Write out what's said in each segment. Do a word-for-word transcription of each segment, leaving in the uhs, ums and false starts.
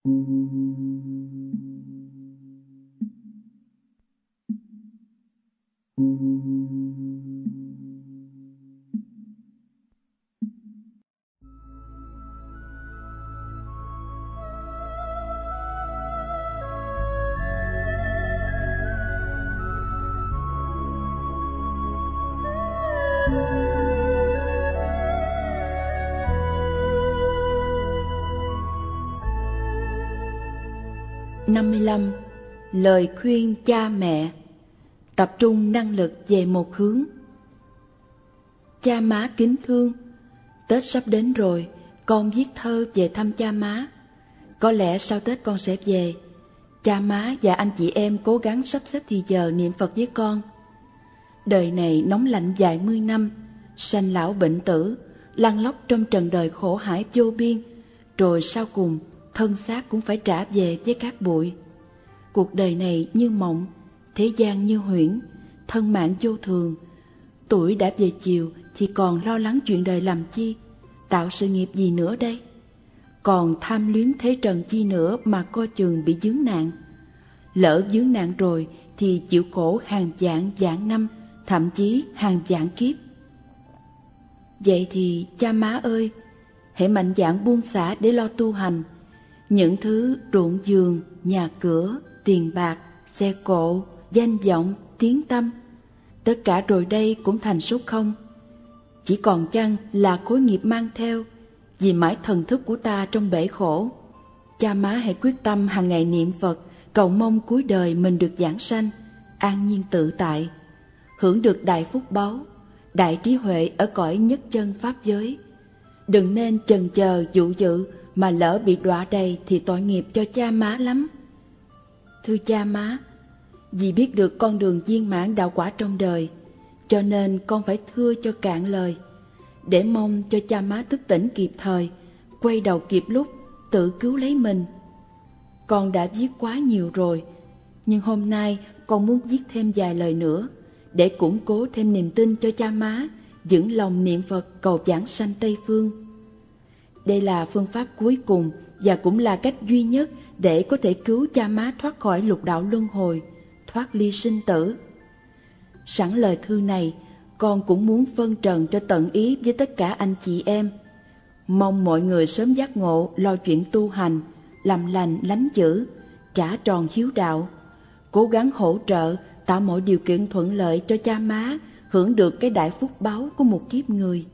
năm mươi lăm. Lời khuyên cha mẹ. Tập trung năng lực về một hướng. Cha má kính thương, Tết sắp đến rồi, con viết thơ về thăm cha má. Có lẽ sau Tết con sẽ về. Cha má và anh chị em cố gắng sắp xếp thì giờ niệm Phật với con. Đời này nóng lạnh vài mươi năm, sanh lão bệnh tử, lăn lóc trong trần đời khổ hải vô biên, rồi sau cùng thân xác cũng phải trả về với cát bụi. Cuộc đời này như mộng, thế gian như huyễn, thân mạng vô thường. Tuổi đã về chiều thì còn lo lắng chuyện đời làm chi, tạo sự nghiệp gì nữa đây? Còn tham luyến thế trần chi nữa mà coi chừng bị vướng nạn. Lỡ vướng nạn rồi thì chịu khổ hàng vạn vạn năm, thậm chí hàng vạn kiếp. Vậy thì cha má ơi, hãy mạnh dạn buông xả để lo tu hành. Những thứ ruộng vườn, nhà cửa, tiền bạc, xe cộ, danh vọng, tiếng tăm, tất cả rồi đây cũng thành số không. Chỉ còn chăng là khối nghiệp mang theo, vì mãi thần thức của ta trong bể khổ. Cha má hãy quyết tâm hàng ngày niệm Phật, cầu mong cuối đời mình được giảng sanh, an nhiên tự tại, hưởng được đại phúc báu, đại trí huệ ở cõi nhất chân pháp giới. Đừng nên chần chờ dụ dự, mà lỡ bị đọa đầy thì tội nghiệp cho cha má lắm. Thưa cha má, vì biết được con đường viên mãn đạo quả trong đời, cho nên con phải thưa cho cạn lời, để mong cho cha má thức tỉnh kịp thời, quay đầu kịp lúc, tự cứu lấy mình. Con đã viết quá nhiều rồi, nhưng hôm nay con muốn viết thêm vài lời nữa, để củng cố thêm niềm tin cho cha má, vững lòng niệm Phật cầu giảng sanh Tây Phương. Đây là phương pháp cuối cùng và cũng là cách duy nhất để có thể cứu cha má thoát khỏi lục đạo luân hồi, thoát ly sinh tử. Sẵn lời thư này, con cũng muốn phân trần cho tận ý với tất cả anh chị em. Mong mọi người sớm giác ngộ lo chuyện tu hành, làm lành lánh dữ, trả tròn hiếu đạo, cố gắng hỗ trợ tạo mọi điều kiện thuận lợi cho cha má hưởng được cái đại phúc báu của một kiếp người.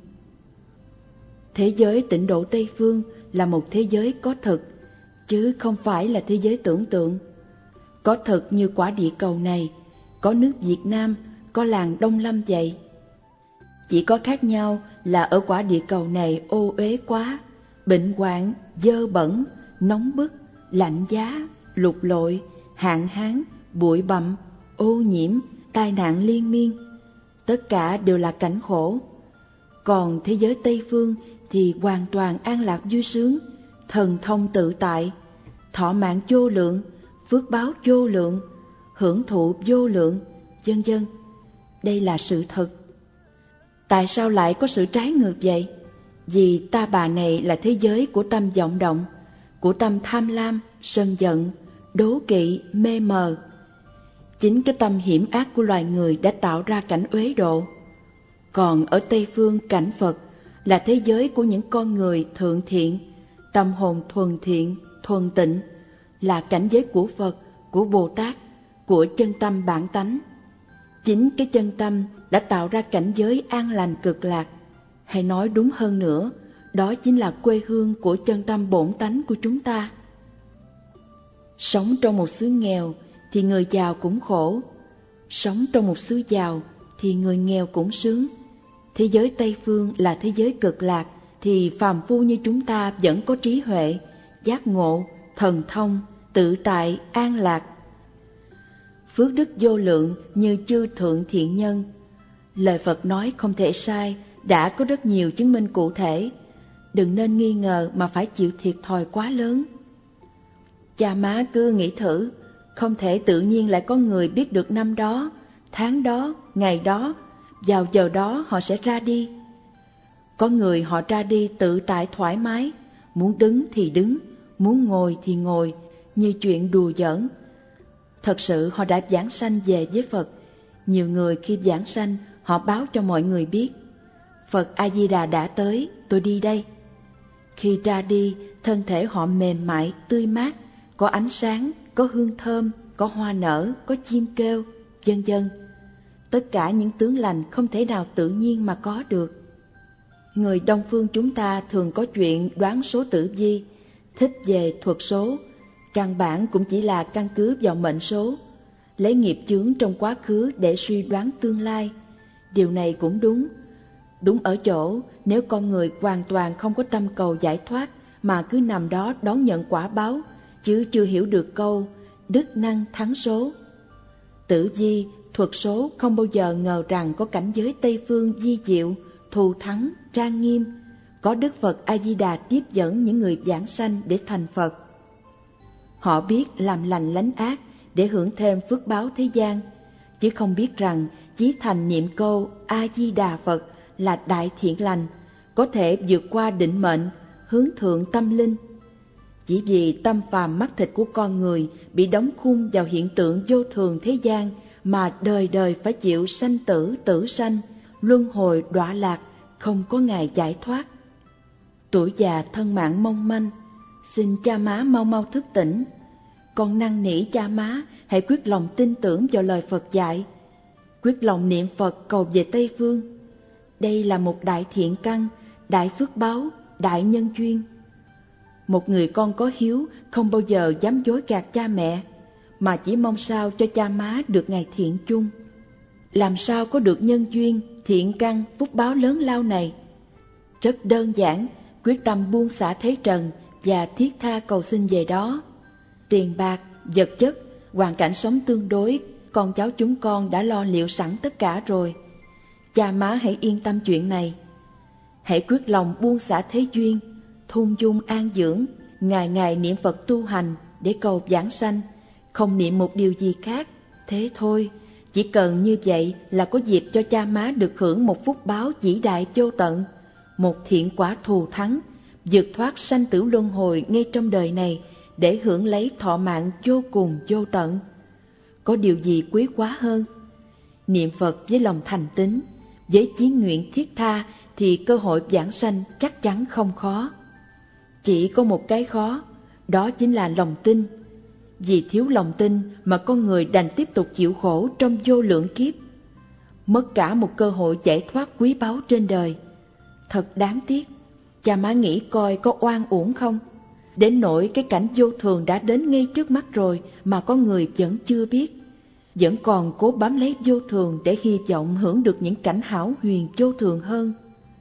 Thế giới tịnh độ Tây Phương là một thế giới có thực, chứ không phải là thế giới tưởng tượng. Có thực như quả địa cầu này, có nước Việt Nam, có làng Đông Lâm vậy. Chỉ có khác nhau là ở quả địa cầu này ô uế quá, bệnh hoạn, dơ bẩn, nóng bức, lạnh giá, lụt lội, hạn hán, bụi bặm, ô nhiễm, tai nạn liên miên. Tất cả đều là cảnh khổ. Còn thế giới Tây Phương thì hoàn toàn an lạc vui sướng, thần thông tự tại, thọ mạng vô lượng, phước báo vô lượng, hưởng thụ vô lượng, vân vân. Đây là sự thật. Tại sao lại có sự trái ngược vậy? Vì ta bà này là thế giới của tâm vọng động, của tâm tham lam, sân giận, đố kỵ, mê mờ. Chính cái tâm hiểm ác của loài người đã tạo ra cảnh uế độ. Còn ở Tây Phương cảnh Phật là thế giới của những con người thượng thiện, tâm hồn thuần thiện, thuần tịnh, là cảnh giới của Phật, của Bồ Tát, của chân tâm bản tánh. Chính cái chân tâm đã tạo ra cảnh giới an lành cực lạc, hay nói đúng hơn nữa, đó chính là quê hương của chân tâm bổn tánh của chúng ta. Sống trong một xứ nghèo thì người giàu cũng khổ, sống trong một xứ giàu thì người nghèo cũng sướng. Thế giới Tây Phương là thế giới cực lạc, thì phàm phu như chúng ta vẫn có trí huệ, giác ngộ, thần thông, tự tại, an lạc. Phước đức vô lượng như chư thượng thiện nhân. Lời Phật nói không thể sai, đã có rất nhiều chứng minh cụ thể. Đừng nên nghi ngờ mà phải chịu thiệt thòi quá lớn. Cha má cứ nghĩ thử, không thể tự nhiên lại có người biết được năm đó, tháng đó, ngày đó, vào giờ đó họ sẽ ra đi. Có người họ ra đi tự tại thoải mái, muốn đứng thì đứng, muốn ngồi thì ngồi, như chuyện đùa giỡn. Thật sự họ đã giảng sanh về với Phật. Nhiều người khi giảng sanh, họ báo cho mọi người biết, Phật A-di-đà đã tới, tôi đi đây. Khi ra đi, thân thể họ mềm mại, tươi mát, có ánh sáng, có hương thơm, có hoa nở, có chim kêu, vân vân. Tất cả những tướng lành không thể nào tự nhiên mà có được. Người Đông phương chúng ta thường có chuyện đoán số tử vi, thích về thuật số, căn bản cũng chỉ là căn cứ vào mệnh số, lấy nghiệp chướng trong quá khứ để suy đoán tương lai. Điều này cũng đúng. Đúng ở chỗ, nếu con người hoàn toàn không có tâm cầu giải thoát mà cứ nằm đó đón nhận quả báo, chứ chưa hiểu được câu đức năng thắng số. Tử vi, thuật số không bao giờ ngờ rằng có cảnh giới Tây phương vi diệu, thù thắng, trang nghiêm, có Đức Phật A-di-đà tiếp dẫn những người giảng sanh để thành Phật. Họ biết làm lành lánh ác để hưởng thêm phước báo thế gian, chứ không biết rằng chí thành niệm câu A-di-đà Phật là đại thiện lành, có thể vượt qua định mệnh, hướng thượng tâm linh. Chỉ vì tâm phàm mắt thịt của con người bị đóng khung vào hiện tượng vô thường thế gian mà đời đời phải chịu sanh tử tử sanh, luân hồi đọa lạc, không có ngày giải thoát. Tuổi già thân mạng mong manh, xin cha má mau mau thức tỉnh. Con năn nỉ cha má hãy quyết lòng tin tưởng vào lời Phật dạy, quyết lòng niệm Phật cầu về Tây phương. Đây là một đại thiện căn, đại phước báo, đại nhân duyên. Một người con có hiếu không bao giờ dám dối gạt cha mẹ, mà chỉ mong sao cho cha má được ngày thiện chung. Làm sao có được nhân duyên, thiện căn, phúc báo lớn lao này? Rất đơn giản, quyết tâm buông xả thế trần và thiết tha cầu xin về đó. Tiền bạc, vật chất, hoàn cảnh sống tương đối, con cháu chúng con đã lo liệu sẵn tất cả rồi. Cha má hãy yên tâm chuyện này. Hãy quyết lòng buông xả thế duyên, thung dung an dưỡng, ngày ngày niệm Phật tu hành để cầu giảng sanh, không niệm một điều gì khác. Thế thôi, chỉ cần như vậy là có dịp cho cha má được hưởng một phúc báo vĩ đại vô tận, một thiện quả thù thắng, vượt thoát sanh tử luân hồi ngay trong đời này để hưởng lấy thọ mạng vô cùng vô tận. Có điều gì quý quá hơn? Niệm Phật với lòng thành tín, với chí nguyện thiết tha thì cơ hội giảng sanh chắc chắn không khó. Chỉ có một cái khó, đó chính là lòng tin. Vì thiếu lòng tin mà con người đành tiếp tục chịu khổ trong vô lượng kiếp, mất cả một cơ hội giải thoát quý báu trên đời. Thật đáng tiếc. Cha má nghĩ coi có oan uổng không? Đến nỗi cái cảnh vô thường đã đến ngay trước mắt rồi mà có người vẫn chưa biết, vẫn còn cố bám lấy vô thường để hy vọng hưởng được những cảnh hão huyền vô thường hơn.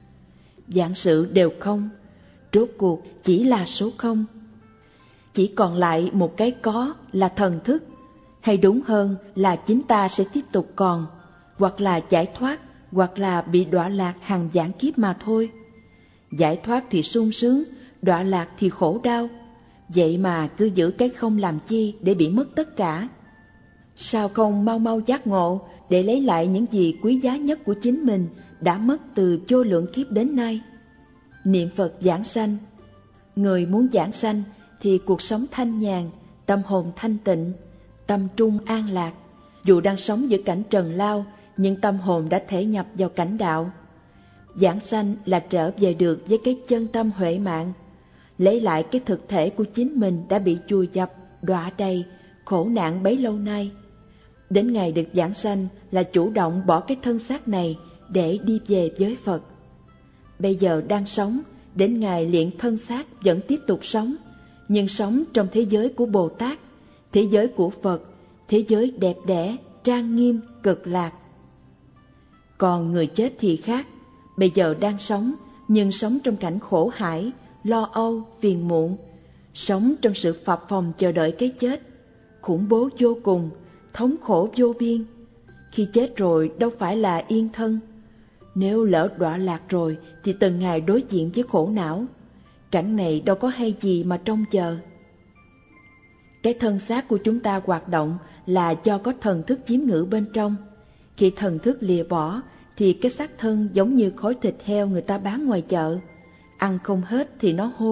Vạn sự đều không, rốt cuộc chỉ là số không. Chỉ còn lại một cái có là thần thức, hay đúng hơn là chính ta sẽ tiếp tục còn, hoặc là giải thoát, hoặc là bị đọa lạc hàng vạn kiếp mà thôi. Giải thoát thì sung sướng, đọa lạc thì khổ đau. Vậy mà cứ giữ cái không làm chi để bị mất tất cả? Sao không mau mau giác ngộ để lấy lại những gì quý giá nhất của chính mình đã mất từ vô lượng kiếp đến nay? Niệm Phật giảng sanh. Người muốn giảng sanh thì cuộc sống thanh nhàn, tâm hồn thanh tịnh, tâm trung an lạc. Dù đang sống giữa cảnh trần lao, nhưng tâm hồn đã thể nhập vào cảnh đạo. Giảng sanh là trở về được với cái chân tâm huệ mạng, lấy lại cái thực thể của chính mình đã bị chùi dập, đọa đầy, khổ nạn bấy lâu nay. Đến ngày được giảng sanh là chủ động bỏ cái thân xác này để đi về với Phật. Bây giờ đang sống, đến ngày liện thân xác vẫn tiếp tục sống, nhưng sống trong thế giới của Bồ Tát, thế giới của Phật, thế giới đẹp đẽ, trang nghiêm, cực lạc. Còn người chết thì khác, bây giờ đang sống, nhưng sống trong cảnh khổ hải, lo âu, phiền muộn, sống trong sự phập phồng chờ đợi cái chết, khủng bố vô cùng, thống khổ vô biên. Khi chết rồi đâu phải là yên thân. Nếu lỡ đọa lạc rồi thì từng ngày đối diện với khổ não. Cảnh này đâu có hay gì mà trông chờ. Cái thân xác của chúng ta hoạt động là do có thần thức chiếm ngự bên trong. Khi thần thức lìa bỏ thì cái xác thân giống như khối thịt heo người ta bán ngoài chợ. Ăn không hết thì nó hôi,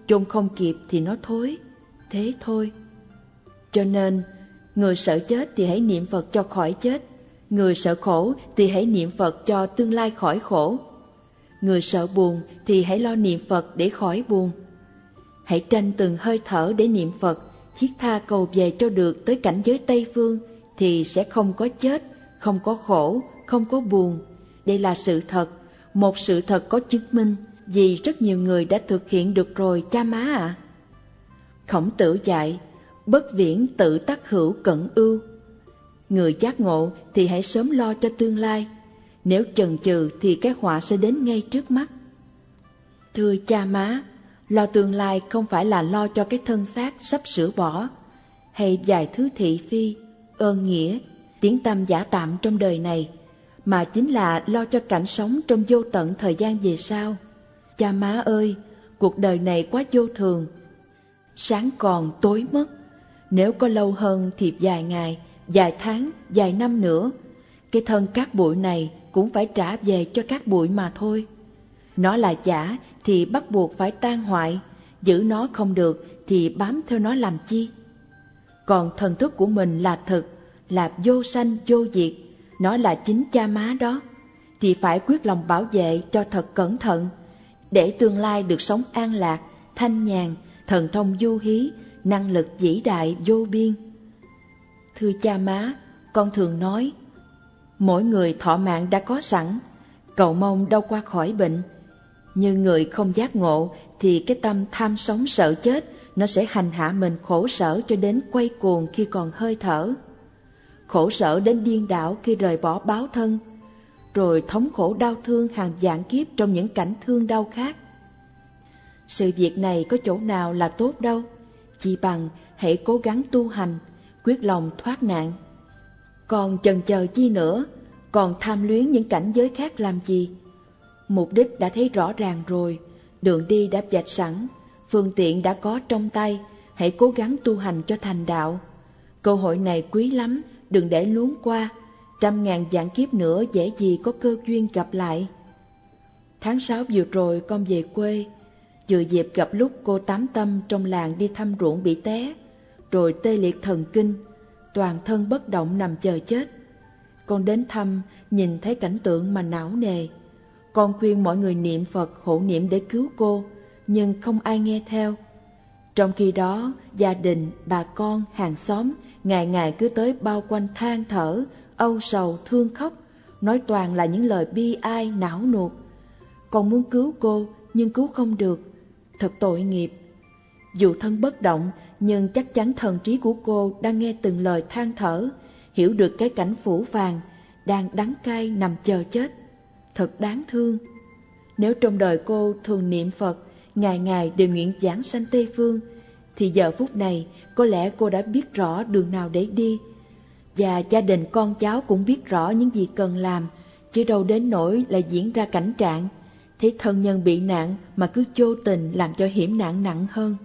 chôn không kịp thì nó thối, thế thôi. Cho nên, người sợ chết thì hãy niệm Phật cho khỏi chết, người sợ khổ thì hãy niệm Phật cho tương lai khỏi khổ, người sợ buồn thì hãy lo niệm Phật để khỏi buồn. Hãy tranh từng hơi thở để niệm Phật, thiết tha cầu về cho được tới cảnh giới Tây Phương thì sẽ không có chết, không có khổ, không có buồn. Đây là sự thật, một sự thật có chứng minh, vì rất nhiều người đã thực hiện được rồi cha má ạ. À. Khổng Tử dạy, bất viễn tự tắc hữu cận ưu. Người giác ngộ thì hãy sớm lo cho tương lai, nếu chần chừ thì cái họa sẽ đến ngay trước mắt. Thưa cha má, lo tương lai không phải là lo cho cái thân xác sắp sửa bỏ, hay vài thứ thị phi, ơn nghĩa, tiếng tăm giả tạm trong đời này, mà chính là lo cho cảnh sống trong vô tận thời gian về sau. Cha má ơi, cuộc đời này quá vô thường, sáng còn tối mất, nếu có lâu hơn thì vài ngày, vài tháng, vài năm nữa, cái thân cát bụi này cũng phải trả về cho cát bụi mà thôi. Nó là giả thì bắt buộc phải tan hoại, giữ nó không được thì bám theo nó làm chi. Còn thần thức của mình là thực, là vô sanh vô diệt, nó là chính cha má đó, thì phải quyết lòng bảo vệ cho thật cẩn thận, để tương lai được sống an lạc, thanh nhàn, thần thông du hí, năng lực vĩ đại vô biên. Thưa cha má, con thường nói, mỗi người thọ mạng đã có sẵn, cầu mong đâu qua khỏi bệnh. Như người không giác ngộ thì cái tâm tham sống sợ chết nó sẽ hành hạ mình khổ sở cho đến quay cuồng khi còn hơi thở, khổ sở đến điên đảo khi rời bỏ báo thân, rồi thống khổ đau thương hàng vạn kiếp trong những cảnh thương đau khác. Sự việc này có chỗ nào là tốt đâu, chỉ bằng hãy cố gắng tu hành, quyết lòng thoát nạn. Còn chần chờ chi nữa, còn tham luyến những cảnh giới khác làm gì? Mục đích đã thấy rõ ràng rồi, đường đi đã vạch sẵn, phương tiện đã có trong tay, hãy cố gắng tu hành cho thành đạo. Cơ hội này quý lắm, đừng để luống qua, trăm ngàn vạn kiếp nữa dễ gì có cơ duyên gặp lại. Tháng sáu vừa rồi con về quê, vừa dịp gặp lúc cô Tám Tâm trong làng đi thăm ruộng bị té, rồi tê liệt thần kinh, toàn thân bất động nằm chờ chết. Con đến thăm, nhìn thấy cảnh tượng mà não nề. Con khuyên mọi người niệm Phật hộ niệm để cứu cô, nhưng không ai nghe theo. Trong khi đó, gia đình, bà con, hàng xóm ngày ngày cứ tới bao quanh than thở, âu sầu, thương khóc, nói toàn là những lời bi ai, não nuột. Con muốn cứu cô, nhưng cứu không được, thật tội nghiệp. Dù thân bất động, nhưng chắc chắn thần trí của cô đang nghe từng lời than thở, hiểu được cái cảnh phũ phàng, đang đắng cay nằm chờ chết. Thật đáng thương. Nếu trong đời cô thường niệm Phật, ngày ngày đều nguyện giảng sanh Tây Phương, thì giờ phút này có lẽ cô đã biết rõ đường nào để đi, và gia đình con cháu cũng biết rõ những gì cần làm, chứ đâu đến nỗi lại diễn ra cảnh trạng thấy thân nhân bị nạn mà cứ vô tình làm cho hiểm nạn nặng hơn.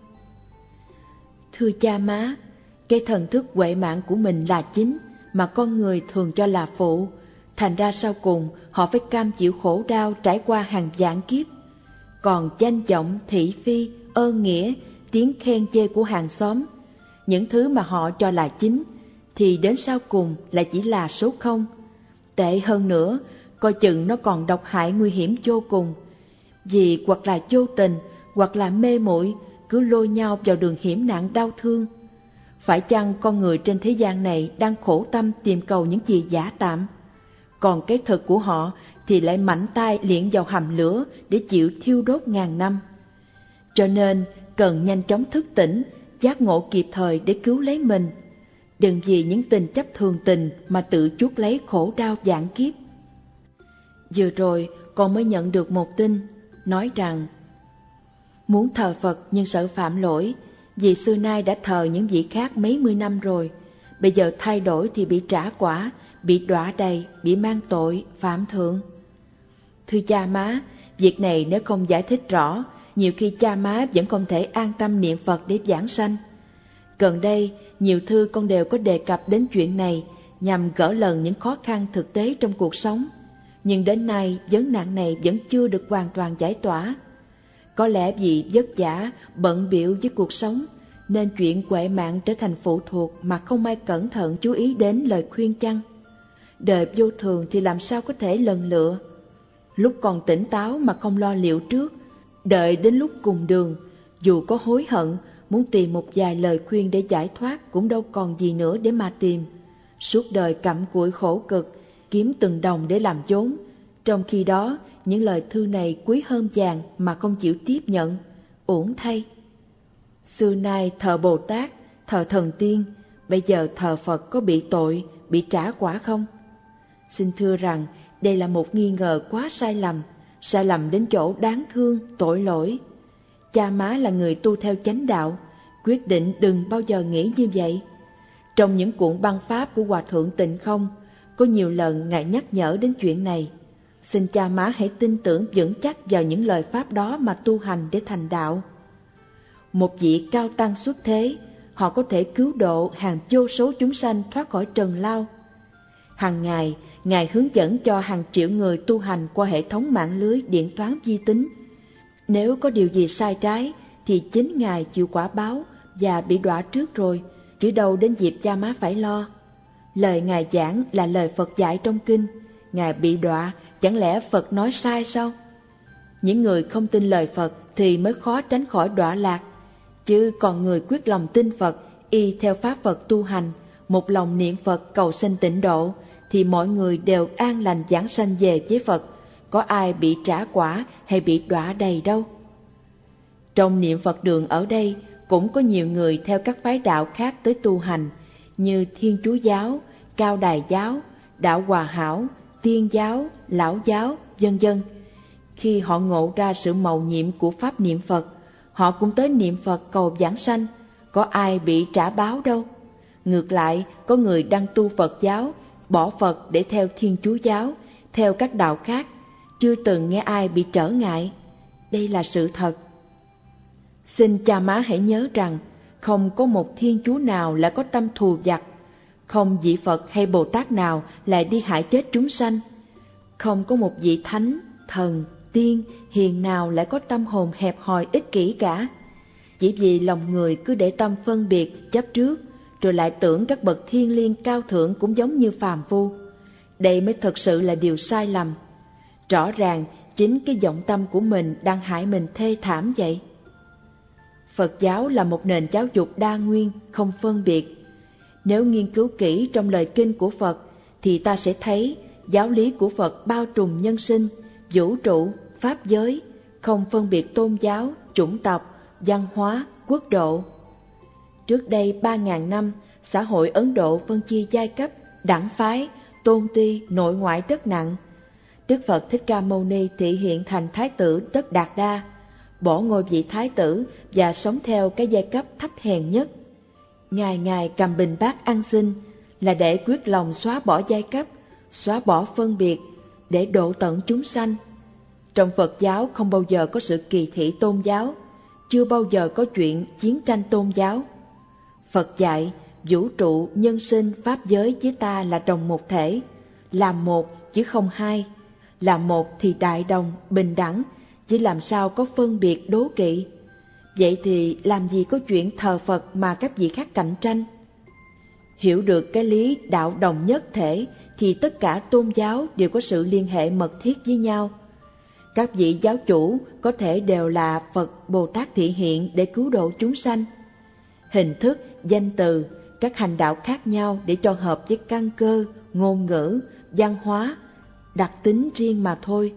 Thưa cha má, cái thần thức huệ mạng của mình là chính, mà con người thường cho là phụ, thành ra sau cùng họ phải cam chịu khổ đau trải qua hàng vạn kiếp. Còn danh vọng, thị phi, ơn nghĩa, tiếng khen chê của hàng xóm, những thứ mà họ cho là chính, thì đến sau cùng lại chỉ là số không. Tệ hơn nữa, coi chừng nó còn độc hại nguy hiểm vô cùng, vì hoặc là vô tình, hoặc là mê muội cứ lôi nhau vào đường hiểm nạn đau thương. Phải chăng con người trên thế gian này đang khổ tâm tìm cầu những gì giả tạm, còn cái thực của họ thì lại mạnh tay liệng vào hầm lửa để chịu thiêu đốt ngàn năm. Cho nên cần nhanh chóng thức tỉnh, giác ngộ kịp thời để cứu lấy mình. Đừng vì những tình chấp thường tình mà tự chuốc lấy khổ đau vạn kiếp. Vừa rồi con mới nhận được một tin, nói rằng muốn thờ Phật nhưng sợ phạm lỗi, vì xưa nay đã thờ những vị khác mấy mươi năm rồi, bây giờ thay đổi thì bị trả quả, bị đọa đầy, bị mang tội, phạm thượng. Thưa cha má, việc này nếu không giải thích rõ, nhiều khi cha má vẫn không thể an tâm niệm Phật để giảng sanh. Gần đây, nhiều thư con đều có đề cập đến chuyện này, nhằm gỡ lần những khó khăn thực tế trong cuộc sống. Nhưng đến nay, vấn nạn này vẫn chưa được hoàn toàn giải tỏa. Có lẽ vì vất vả, bận bịu với cuộc sống, nên chuyện huệ mạng trở thành phụ thuộc mà không ai cẩn thận chú ý đến lời khuyên chăng? Đời vô thường thì làm sao có thể lần lựa? Lúc còn tỉnh táo mà không lo liệu trước, đợi đến lúc cùng đường, dù có hối hận, muốn tìm một vài lời khuyên để giải thoát cũng đâu còn gì nữa để mà tìm. Suốt đời cặm cụi khổ cực, kiếm từng đồng để làm vốn. Trong khi đó, những lời thư này quý hơn vàng mà không chịu tiếp nhận, uổng thay. Xưa nay thờ Bồ Tát, thờ thần tiên, bây giờ thờ Phật có bị tội, bị trả quả không? Xin thưa rằng đây là một nghi ngờ quá sai lầm, sai lầm đến chỗ đáng thương, tội lỗi. Cha má là người tu theo chánh đạo, quyết định đừng bao giờ nghĩ như vậy. Trong những cuộn băng pháp của Hòa Thượng Tịnh Không, có nhiều lần Ngài nhắc nhở đến chuyện này. Xin cha má hãy tin tưởng vững chắc vào những lời pháp đó mà tu hành để thành đạo. Một vị cao tăng xuất thế, họ có thể cứu độ hàng vô số chúng sanh thoát khỏi trần lao. Hàng ngày, Ngài hướng dẫn cho hàng triệu người tu hành qua hệ thống mạng lưới điện toán vi tính. Nếu có điều gì sai trái, thì chính Ngài chịu quả báo và bị đọa trước rồi, chứ đâu đến dịp cha má phải lo. Lời Ngài giảng là lời Phật dạy trong kinh, Ngài bị đọa, chẳng lẽ Phật nói sai sao? Những người không tin lời Phật thì mới khó tránh khỏi đọa lạc, chứ còn người quyết lòng tin Phật, y theo pháp Phật tu hành, một lòng niệm Phật cầu sanh tịnh độ, thì mọi người đều an lành giảng sanh về với Phật, có ai bị trả quả hay bị đọa đầy đâu. Trong niệm Phật đường ở đây cũng có nhiều người theo các phái đạo khác tới tu hành, như Thiên Chúa giáo, Cao Đài giáo, Đạo Hòa Hảo, Tiên giáo, Lão giáo, vân vân. Khi họ ngộ ra sự mầu nhiệm của pháp niệm Phật, họ cũng tới niệm Phật cầu giảng sanh, có ai bị trả báo đâu. Ngược lại, có người đang tu Phật giáo, bỏ Phật để theo Thiên Chúa giáo, theo các đạo khác, chưa từng nghe ai bị trở ngại. Đây là sự thật. Xin cha má hãy nhớ rằng, không có một Thiên Chúa nào lại có tâm thù vặt, không vị Phật hay Bồ Tát nào lại đi hại chết chúng sanh, không có một vị thánh, thần, tiên, hiền nào lại có tâm hồn hẹp hòi ích kỷ cả. Chỉ vì lòng người cứ để tâm phân biệt, chấp trước, rồi lại tưởng các bậc thiên liêng cao thượng cũng giống như phàm phu. Đây mới thật sự là điều sai lầm. Rõ ràng chính cái vọng tâm của mình đang hại mình thê thảm vậy. Phật giáo là một nền giáo dục đa nguyên, không phân biệt. Nếu nghiên cứu kỹ trong lời kinh của Phật, thì ta sẽ thấy giáo lý của Phật bao trùm nhân sinh, vũ trụ, pháp giới, không phân biệt tôn giáo, chủng tộc, văn hóa, quốc độ. Trước đây ba ngàn năm, xã hội Ấn Độ phân chia giai cấp, đẳng phái, tôn ti, nội ngoại rất nặng. Đức Phật Thích Ca Mâu Ni thị hiện thành Thái tử Tất Đạt Đa, bỏ ngôi vị Thái tử và sống theo cái giai cấp thấp hèn nhất. Ngày ngày cầm bình bát ăn xin là để quyết lòng xóa bỏ giai cấp, xóa bỏ phân biệt, để độ tận chúng sanh. Trong Phật giáo không bao giờ có sự kỳ thị tôn giáo, chưa bao giờ có chuyện chiến tranh tôn giáo. Phật dạy, vũ trụ, nhân sinh, pháp giới với ta là đồng một thể, làm một chứ không hai, làm một thì đại đồng, bình đẳng, chứ làm sao có phân biệt đố kỵ. Vậy thì làm gì có chuyện thờ Phật mà các vị khác cạnh tranh? Hiểu được cái lý đạo đồng nhất thể thì tất cả tôn giáo đều có sự liên hệ mật thiết với nhau. Các vị giáo chủ có thể đều là Phật Bồ Tát thị hiện để cứu độ chúng sanh. Hình thức, danh từ, các hành đạo khác nhau để cho hợp với căn cơ, ngôn ngữ, văn hóa, đặc tính riêng mà thôi.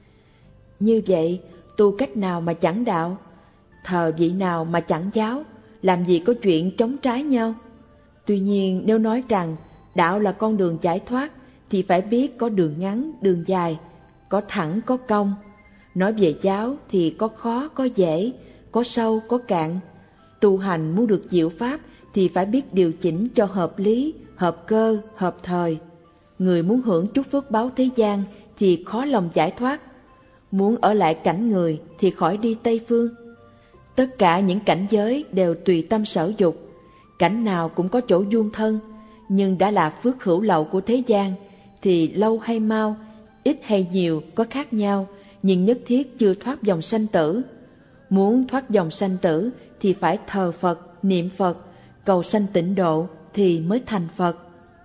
Như vậy, tu cách nào mà chẳng đạo, thờ vị nào mà chẳng giáo, làm gì có chuyện chống trái nhau. Tuy nhiên, nếu nói rằng đạo là con đường giải thoát, thì phải biết có đường ngắn, đường dài, có thẳng, có cong. Nói về giáo thì có khó, có dễ, có sâu, có cạn. Tu hành muốn được diệu pháp thì phải biết điều chỉnh cho hợp lý, hợp cơ, hợp thời. Người muốn hưởng chút phước báo thế gian thì khó lòng giải thoát. Muốn ở lại cảnh người thì khỏi đi Tây Phương. Tất cả những cảnh giới đều tùy tâm sở dục, cảnh nào cũng có chỗ vuông thân, nhưng đã là phước hữu lậu của thế gian thì lâu hay mau, ít hay nhiều có khác nhau, nhưng nhất thiết chưa thoát dòng sanh tử. muốn thoát dòng sanh tử thì phải thờ Phật, niệm Phật, cầu sanh tịnh độ thì mới thành Phật.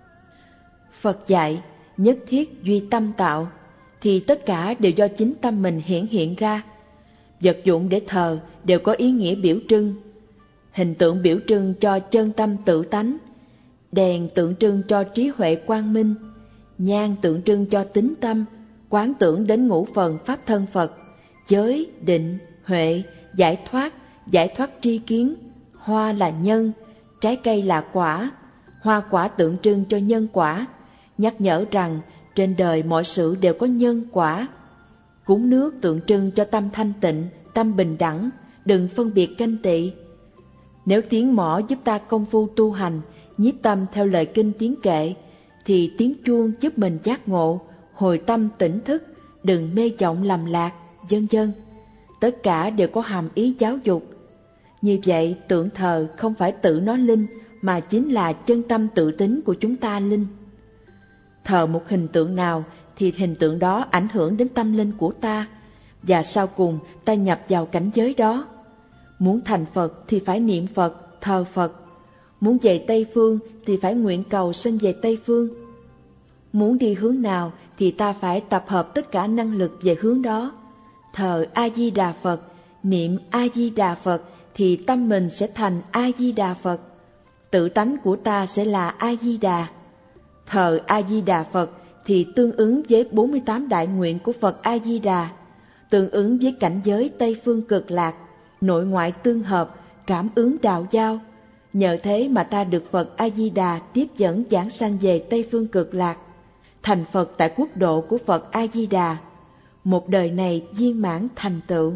Phật dạy, nhất thiết duy tâm tạo, thì tất cả đều do chính tâm mình hiển hiện ra. Vật dụng để thờ đều có ý nghĩa biểu trưng. Hình tượng biểu trưng cho chân tâm tự tánh, đèn tượng trưng cho trí huệ quang minh, nhang tượng trưng cho tín tâm, quán tưởng đến ngũ phần pháp thân Phật, giới, định, huệ, giải thoát, giải thoát tri kiến. Hoa là nhân, trái cây là quả. Hoa quả tượng trưng cho nhân quả, nhắc nhở rằng trên đời mọi sự đều có nhân quả. Cúng nước tượng trưng cho tâm thanh tịnh, tâm bình đẳng, đừng phân biệt ganh tị. Nếu tiếng mõ giúp ta công phu tu hành, nhiếp tâm theo lời kinh tiếng kệ, thì tiếng chuông giúp mình giác ngộ, hồi tâm tỉnh thức, đừng mê vọng lầm lạc, vân vân. Tất cả đều có hàm ý giáo dục. Như vậy, tượng thờ không phải tự nó linh, mà chính là chân tâm tự tính của chúng ta linh. Thờ một hình tượng nào thì hình tượng đó ảnh hưởng đến tâm linh của ta, và sau cùng ta nhập vào cảnh giới đó. Muốn thành Phật thì phải niệm Phật, thờ Phật. Muốn về Tây Phương thì phải nguyện cầu sinh về Tây Phương. Muốn đi hướng nào thì ta phải tập hợp tất cả năng lực về hướng đó. Thờ A-di-đà Phật, niệm A-di-đà Phật thì tâm mình sẽ thành A-di-đà Phật. Tự tánh của ta sẽ là A-di-đà. Thờ A-di-đà Phật thì tương ứng với bốn mươi tám đại nguyện của Phật A-di-đà, tương ứng với cảnh giới Tây Phương Cực Lạc, nội ngoại tương hợp, cảm ứng đạo giao. Nhờ thế mà ta được Phật A-di-đà tiếp dẫn giảng sanh về Tây Phương Cực Lạc, thành Phật tại quốc độ của Phật A-di-đà, một đời này viên mãn thành tựu.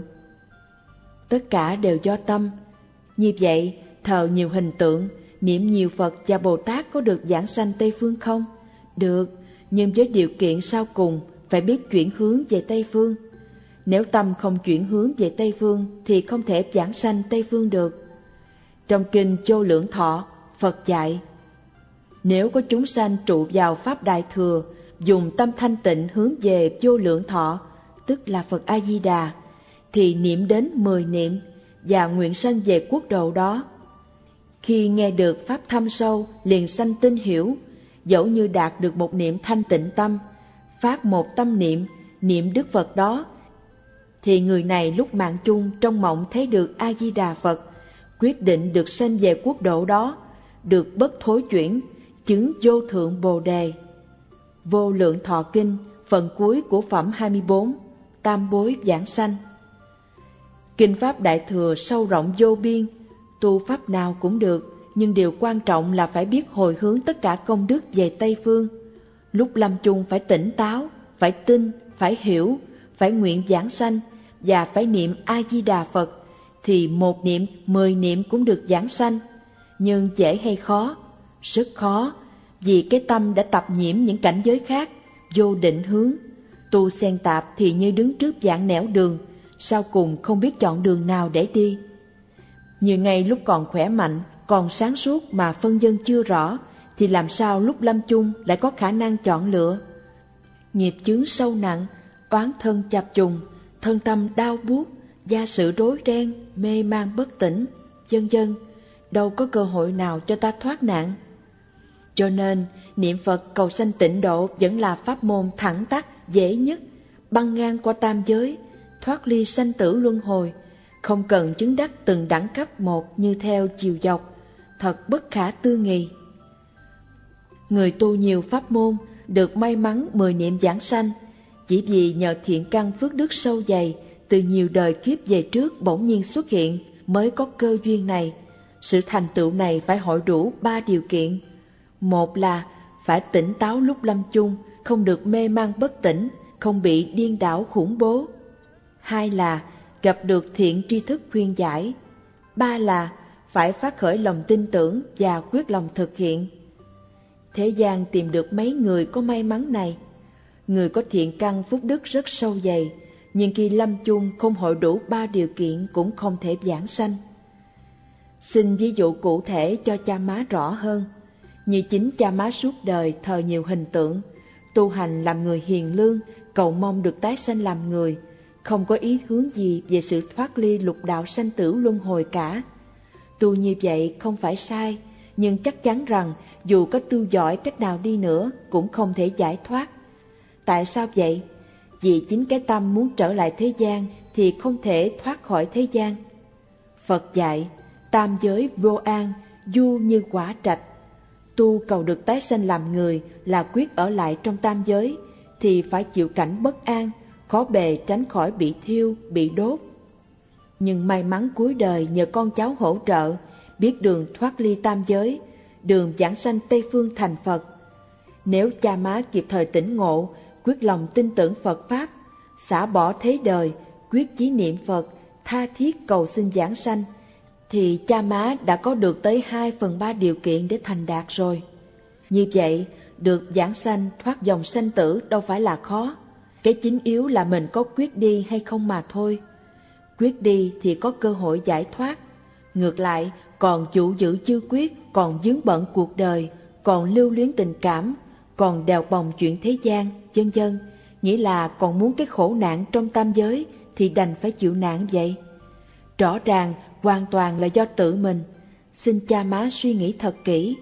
Tất cả đều do tâm. Như vậy, thờ nhiều hình tượng, niệm nhiều Phật và Bồ Tát có được giảng sanh Tây Phương không? Được, nhưng với điều kiện sau cùng phải biết chuyển hướng về Tây Phương. Nếu tâm không chuyển hướng về Tây Phương thì không thể giảng sanh Tây Phương được. Trong kinh Vô Lượng Thọ, Phật dạy, nếu có chúng sanh trụ vào Pháp Đại Thừa, dùng tâm thanh tịnh hướng về Vô Lượng Thọ, tức là Phật A-di-đà, thì niệm đến mười niệm và nguyện sanh về quốc độ đó. Khi nghe được Pháp thâm sâu, liền sanh tin hiểu, dẫu như đạt được một niệm thanh tịnh tâm, phát một tâm niệm, niệm Đức Phật đó, thì người này lúc mạng chung trong mộng thấy được A-di-đà Phật, quyết định được sanh về quốc độ đó, được bất thối chuyển, chứng vô thượng Bồ Đề. Vô Lượng Thọ Kinh, phần cuối của phẩm hai mươi bốn, Tam Bối Giảng Sanh. Kinh Pháp Đại Thừa sâu rộng vô biên, tu pháp nào cũng được, nhưng điều quan trọng là phải biết hồi hướng tất cả công đức về Tây Phương. Lúc lâm chung phải tỉnh táo, phải tin, phải hiểu, phải nguyện giảng sanh và phải niệm A-di-đà Phật, thì một niệm, mười niệm cũng được giảng sanh. Nhưng dễ hay khó? Rất khó, vì cái tâm đã tập nhiễm những cảnh giới khác, vô định hướng. Tu xen tạp thì như đứng trước vạn nẻo đường, sau cùng không biết chọn đường nào để đi. Như ngay lúc còn khỏe mạnh, còn sáng suốt mà phân vân chưa rõ, thì làm sao lúc lâm chung lại có khả năng chọn lựa? Nghiệp chướng sâu nặng, oán thân chập trùng, thân tâm đau buốt, gia sự rối ren, mê man bất tỉnh, vân vân, đâu có cơ hội nào cho ta thoát nạn. Cho nên, niệm Phật cầu sanh tịnh độ vẫn là pháp môn thẳng tắc, dễ nhất, băng ngang qua tam giới, thoát ly sanh tử luân hồi, không cần chứng đắc từng đẳng cấp một như theo chiều dọc, thật bất khả tư nghị. Người tu nhiều pháp môn, được may mắn mười niệm giảng sanh, chỉ vì nhờ thiện căn phước đức sâu dày, từ nhiều đời kiếp về trước bỗng nhiên xuất hiện, mới có cơ duyên này. Sự thành tựu này phải hội đủ ba điều kiện. Một là phải tỉnh táo lúc lâm chung, không được mê man bất tỉnh, không bị điên đảo khủng bố. Hai là gặp được thiện tri thức khuyên giải. Ba là phải phát khởi lòng tin tưởng và quyết lòng thực hiện. Thế gian tìm được mấy người có may mắn này. Người có thiện căn phúc đức rất sâu dày, nhưng khi lâm chung không hội đủ ba điều kiện cũng không thể giảng sanh. Xin ví dụ cụ thể cho cha má rõ hơn. Như chính cha má suốt đời thờ nhiều hình tượng, tu hành làm người hiền lương, cầu mong được tái sanh làm người, không có ý hướng gì về sự thoát ly lục đạo sanh tử luân hồi cả. Tu như vậy không phải sai, nhưng chắc chắn rằng dù có tu giỏi cách nào đi nữa cũng không thể giải thoát. Tại sao vậy? Vì chính cái tâm muốn trở lại thế gian thì không thể thoát khỏi thế gian. Phật dạy, tam giới vô an, du như quả trạch. Tu cầu được tái sanh làm người là quyết ở lại trong tam giới, thì phải chịu cảnh bất an, khó bề tránh khỏi bị thiêu, bị đốt. Nhưng may mắn cuối đời nhờ con cháu hỗ trợ, biết đường thoát ly tam giới, đường giảng sanh Tây Phương thành Phật. Nếu cha má kịp thời tỉnh ngộ, quyết lòng tin tưởng Phật Pháp, xả bỏ thế đời, quyết chí niệm Phật, tha thiết cầu xin giảng sanh, thì cha má đã có được tới hai phần ba điều kiện để thành đạt rồi. Như vậy, được giảng sanh thoát dòng sanh tử đâu phải là khó. Cái chính yếu là mình có quyết đi hay không mà thôi. Quyết đi thì có cơ hội giải thoát. Ngược lại, còn chủ giữ chưa quyết, còn vướng bận cuộc đời, còn lưu luyến tình cảm, còn đèo bồng chuyện thế gian, vân vân, nghĩa là còn muốn cái khổ nạn trong tam giới thì đành phải chịu nạn vậy. Rõ ràng hoàn toàn là do tự mình. Xin cha má suy nghĩ thật kỹ.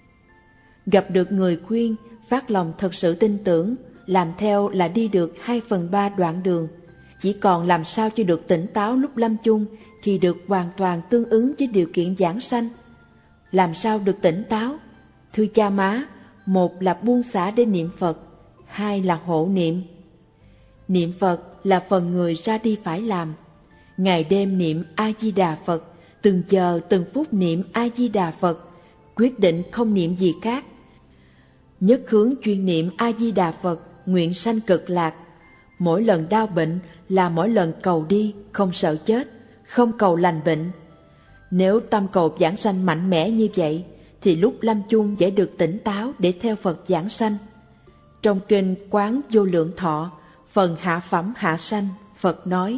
Gặp được người khuyên, phát lòng thật sự tin tưởng, làm theo là đi được hai phần ba đoạn đường. Chỉ còn làm sao cho được tỉnh táo lúc lâm chung thì được hoàn toàn tương ứng với điều kiện giảng sanh. Làm sao được tỉnh táo? Thưa cha má, một là buông xả để niệm Phật, hai là hộ niệm. Niệm Phật là phần người ra đi phải làm. Ngày đêm niệm A-di-đà Phật, từng giờ từng phút niệm A-di-đà Phật, quyết định không niệm gì khác. Nhất hướng chuyên niệm A-di-đà Phật, nguyện sanh cực lạc. Mỗi lần đau bệnh là mỗi lần cầu đi, không sợ chết, không cầu lành bệnh. Nếu tâm cầu giảng sanh mạnh mẽ như vậy, thì lúc lâm chung dễ được tỉnh táo để theo Phật giảng sanh. Trong kinh Quán Vô Lượng Thọ, phần hạ phẩm hạ sanh, Phật nói: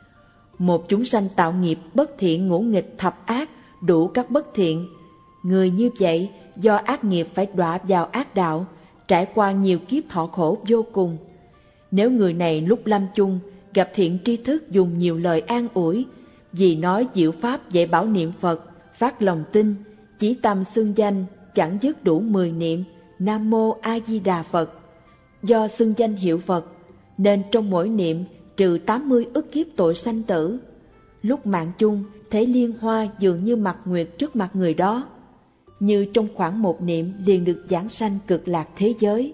một chúng sanh tạo nghiệp bất thiện ngũ nghịch thập ác, đủ các bất thiện. Người như vậy do ác nghiệp phải đọa vào ác đạo, trải qua nhiều kiếp thọ khổ vô cùng. Nếu người này lúc lâm chung gặp thiện tri thức dùng nhiều lời an ủi, vì nói diệu pháp dạy bảo niệm Phật, phát lòng tin, chí tâm xưng danh, chẳng dứt đủ mười niệm Nam Mô A Di Đà Phật. Do xưng danh hiệu Phật, nên trong mỗi niệm trừ tám mươi ức kiếp tội sanh tử. Lúc mạng chung thấy liên hoa dường như mặt nguyệt trước mặt người đó, như trong khoảng một niệm liền được giảng sanh cực lạc thế giới.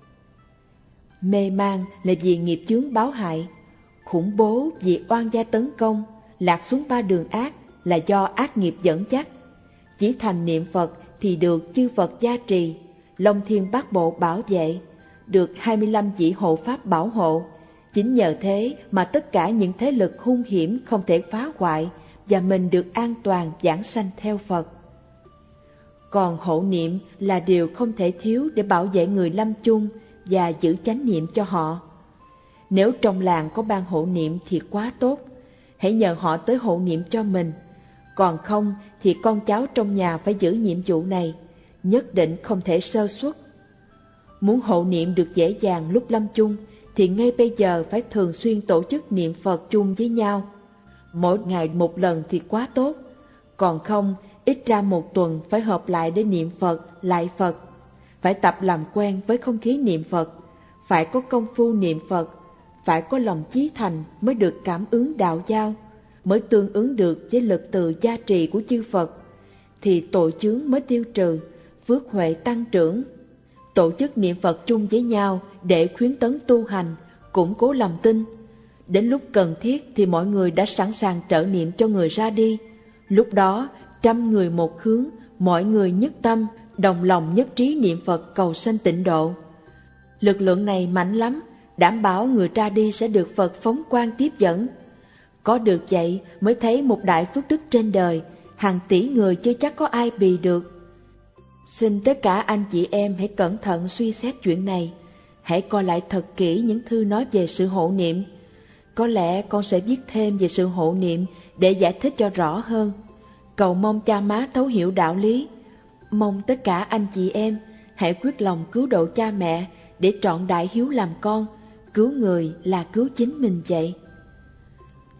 Mê man là vì nghiệp chướng báo hại, khủng bố vì oan gia tấn công, lạc xuống ba đường ác là do ác nghiệp dẫn dắt. Chỉ thành niệm Phật thì được chư Phật gia trì, Long Thiên Bát Bộ bảo vệ, được hai mươi lăm vị hộ pháp bảo hộ. Chính nhờ thế mà tất cả những thế lực hung hiểm không thể phá hoại, và mình được an toàn giảng sanh theo Phật. Còn hộ niệm là điều không thể thiếu để bảo vệ người lâm chung và giữ chánh niệm cho họ. Nếu trong làng có ban hộ niệm thì quá tốt, hãy nhờ họ tới hộ niệm cho mình. Còn không thì con cháu trong nhà phải giữ nhiệm vụ này, nhất định không thể sơ suất. Muốn hộ niệm được dễ dàng lúc lâm chung thì ngay bây giờ phải thường xuyên tổ chức niệm Phật chung với nhau. Mỗi ngày một lần thì quá tốt, còn không ít ra một tuần phải họp lại để niệm Phật, lại Phật. Phải tập làm quen với không khí niệm Phật, phải có công phu niệm Phật, phải có lòng chí thành mới được cảm ứng đạo giao, mới tương ứng được với lực từ gia trì của chư Phật, thì tội chướng mới tiêu trừ, phước huệ tăng trưởng. Tổ chức niệm Phật chung với nhau để khuyến tấn tu hành, củng cố lòng tin. Đến lúc cần thiết thì mọi người đã sẵn sàng trợ niệm cho người ra đi. Lúc đó, trăm người một hướng, mọi người nhất tâm, đồng lòng nhất trí niệm Phật cầu sanh tịnh độ. Lực lượng này mạnh lắm, đảm bảo người ra đi sẽ được Phật phóng quang tiếp dẫn. Có được vậy mới thấy một đại phước đức trên đời, hàng tỷ người chưa chắc có ai bì được. Xin tất cả anh chị em hãy cẩn thận suy xét chuyện này, hãy coi lại thật kỹ những thư nói về sự hộ niệm. Có lẽ con sẽ viết thêm về sự hộ niệm để giải thích cho rõ hơn. Cầu mong cha má thấu hiểu đạo lý. Mong tất cả anh chị em hãy quyết lòng cứu độ cha mẹ để trọn đại hiếu làm con, cứu người là cứu chính mình vậy.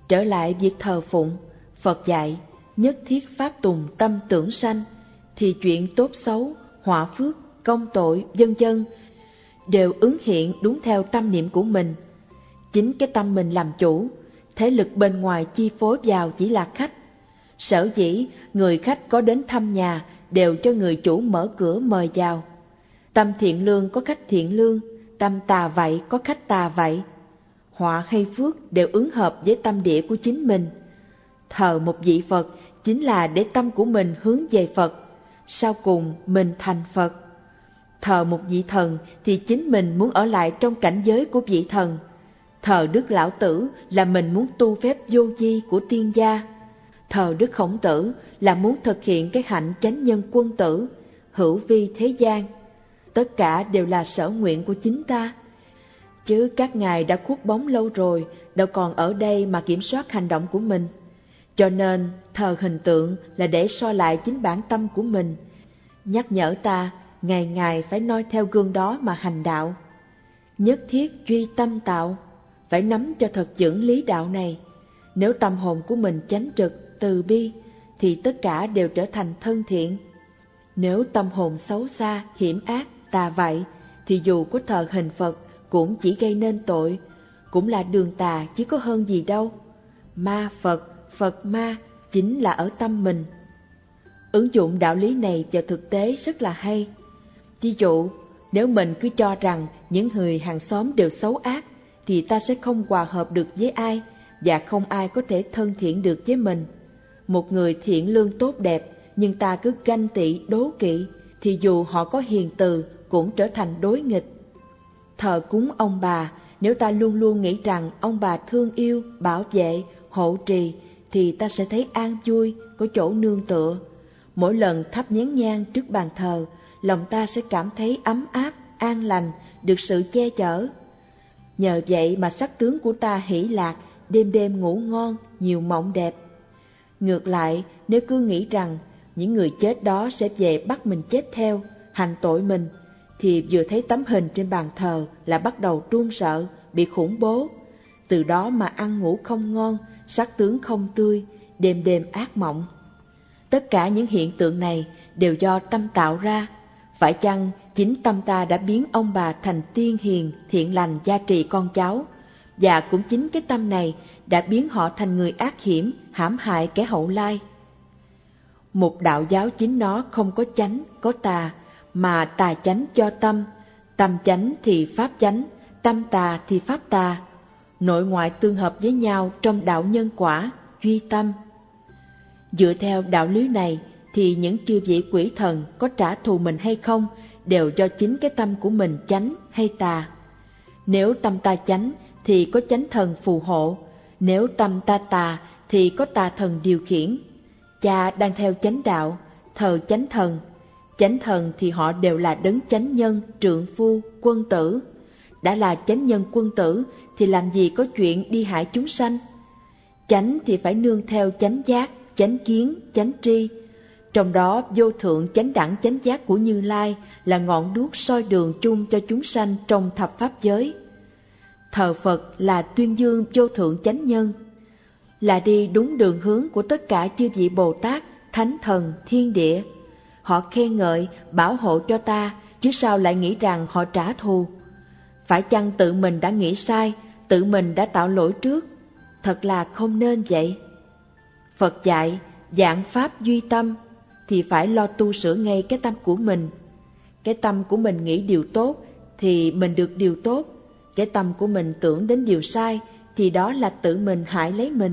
Trở lại việc thờ phụng, Phật dạy nhất thiết pháp tùng tâm tưởng sanh, thì chuyện tốt xấu, họa phước, công tội, vân vân đều ứng hiện đúng theo tâm niệm của mình. Chính cái tâm mình làm chủ, thế lực bên ngoài chi phối vào chỉ là khách. Sở dĩ người khách có đến thăm nhà đều cho người chủ mở cửa mời vào. Tâm thiện lương có khách thiện lương, tâm tà vậy có khách tà vậy. Họa hay phước đều ứng hợp với tâm địa của chính mình. Thờ một vị Phật chính là để tâm của mình hướng về Phật, sau cùng mình thành Phật. Thờ một vị thần thì chính mình muốn ở lại trong cảnh giới của vị thần. Thờ Đức Lão Tử là mình muốn tu phép vô vi của tiên gia. Thờ Đức Khổng Tử là muốn thực hiện cái hạnh chánh nhân quân tử, hữu vi thế gian. Tất cả đều là sở nguyện của chính ta. Chứ các ngài đã khuất bóng lâu rồi, đâu còn ở đây mà kiểm soát hành động của mình. Cho nên thờ hình tượng là để soi lại chính bản tâm của mình, nhắc nhở ta ngày ngày phải noi theo gương đó mà hành đạo. Nhất thiết duy tâm tạo, phải nắm cho thật vững lý đạo này. Nếu tâm hồn của mình chánh trực, từ bi, thì tất cả đều trở thành thân thiện. Nếu tâm hồn xấu xa, hiểm ác, tà vậy, thì dù có thờ hình Phật cũng chỉ gây nên tội, cũng là đường tà chứ có hơn gì đâu. Ma Phật, Phật ma chính là ở tâm mình. Ứng dụng đạo lý này vào thực tế rất là hay. Ví dụ, nếu mình cứ cho rằng những người hàng xóm đều xấu ác, thì ta sẽ không hòa hợp được với ai, và không ai có thể thân thiện được với mình. Một người thiện lương tốt đẹp, nhưng ta cứ ganh tị, đố kỵ, thì dù họ có hiền từ cũng trở thành đối nghịch. Thờ cúng ông bà, nếu ta luôn luôn nghĩ rằng ông bà thương yêu, bảo vệ, hộ trì, thì ta sẽ thấy an vui, có chỗ nương tựa. Mỗi lần thắp nén nhang trước bàn thờ, lòng ta sẽ cảm thấy ấm áp, an lành, được sự che chở. Nhờ vậy mà sắc tướng của ta hỷ lạc, đêm đêm ngủ ngon, nhiều mộng đẹp. Ngược lại, nếu cứ nghĩ rằng những người chết đó sẽ về bắt mình chết theo, hành tội mình, thì vừa thấy tấm hình trên bàn thờ là bắt đầu run sợ, bị khủng bố. Từ đó mà ăn ngủ không ngon, sắc tướng không tươi, đêm đêm ác mộng. Tất cả những hiện tượng này đều do tâm tạo ra. Phải chăng chính tâm ta đã biến ông bà thành tiên hiền, thiện lành gia trì con cháu, và cũng chính cái tâm này đã biến họ thành người ác hiểm, hãm hại kẻ hậu lai. Một đạo giáo chính nó không có chánh, có tà, mà tà chánh cho tâm, tâm chánh thì pháp chánh, tâm tà thì pháp tà. Nội ngoại tương hợp với nhau trong đạo nhân quả, duy tâm. Dựa theo đạo lý này thì những chư vị quỷ thần có trả thù mình hay không đều do chính cái tâm của mình chánh hay tà. Nếu tâm ta chánh thì có chánh thần phù hộ, nếu tâm ta tà thì có tà thần điều khiển. Cha đang theo chánh đạo, thờ chánh thần. Chánh thần thì họ đều là đấng chánh nhân, trượng phu, quân tử. Đã là chánh nhân quân tử thì làm gì có chuyện đi hại chúng sanh. Chánh thì phải nương theo chánh giác, chánh kiến, chánh tri. Trong đó vô thượng chánh đẳng chánh giác của Như Lai là ngọn đuốc soi đường chung cho chúng sanh trong thập pháp giới. Thờ Phật là tuyên dương vô thượng chánh nhân, là đi đúng đường hướng của tất cả chư vị Bồ Tát, Thánh Thần, Thiên Địa. Họ khen ngợi, bảo hộ cho ta, chứ sao lại nghĩ rằng họ trả thù. Phải chăng tự mình đã nghĩ sai, tự mình đã tạo lỗi trước? Thật là không nên vậy. Phật dạy, vạn pháp duy tâm, thì phải lo tu sửa ngay cái tâm của mình. Cái tâm của mình nghĩ điều tốt, thì mình được điều tốt. Cái tâm của mình tưởng đến điều sai, thì đó là tự mình hại lấy mình.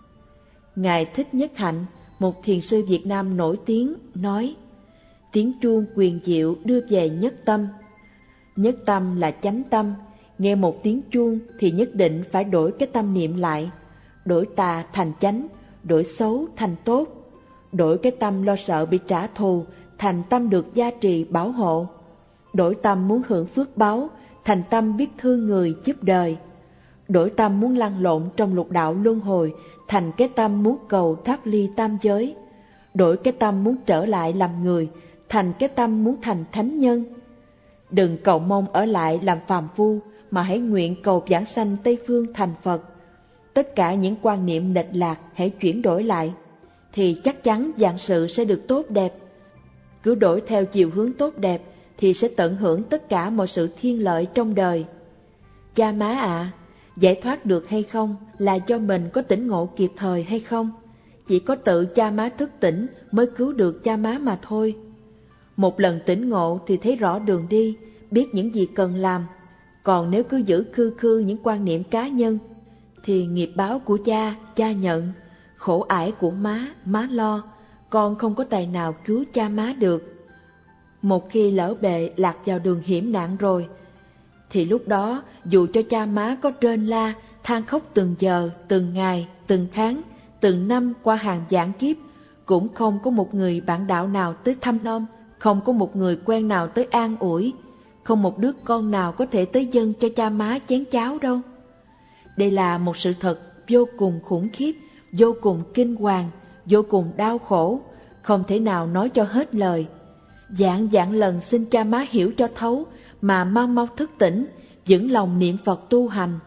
Ngài Thích Nhất Hạnh, một thiền sư Việt Nam nổi tiếng, nói: tiếng chuông quyền diệu đưa về nhất tâm. Nhất tâm là chánh tâm, nghe một tiếng chuông thì nhất định phải đổi cái tâm niệm lại, đổi tà thành chánh, đổi xấu thành tốt, đổi cái tâm lo sợ bị trả thù thành tâm được gia trì bảo hộ, đổi tâm muốn hưởng phước báu thành tâm biết thương người giúp đời, đổi tâm muốn lăn lộn trong lục đạo luân hồi thành cái tâm muốn cầu thoát ly tam giới, đổi cái tâm muốn trở lại làm người thành cái tâm muốn thành thánh nhân. Đừng cầu mong ở lại làm phàm phu, mà hãy nguyện cầu vãng sanh Tây Phương thành Phật. tất cả những quan niệm lệch lạc hãy chuyển đổi lại, thì chắc chắn vạn sự sẽ được tốt đẹp. Cứ đổi theo chiều hướng tốt đẹp thì sẽ tận hưởng tất cả mọi sự thiên lợi trong đời. Cha má ạ, à, giải thoát được hay không là do mình có tỉnh ngộ kịp thời hay không. Chỉ có tự cha má thức tỉnh mới cứu được cha má mà thôi. Một lần tỉnh ngộ thì thấy rõ đường đi, biết những gì cần làm. Còn nếu cứ giữ khư khư những quan niệm cá nhân, thì nghiệp báo của cha, cha nhận, khổ ải của má, má lo, con không có tài nào cứu cha má được. Một khi lỡ bề lạc vào đường hiểm nạn rồi, thì lúc đó dù cho cha má có rên la, than khóc từng giờ, từng ngày, từng tháng, từng năm qua hàng vạn kiếp, cũng không có một người bạn đạo nào tới thăm nom, không có một người quen nào tới an ủi, không một đứa con nào có thể tới dâng cho cha má chén cháo đâu. Đây là một sự thật vô cùng khủng khiếp, vô cùng kinh hoàng, vô cùng đau khổ, không thể nào nói cho hết lời. Vạn vạn lần xin cha má hiểu cho thấu mà mau mau thức tỉnh, vững lòng niệm Phật tu hành.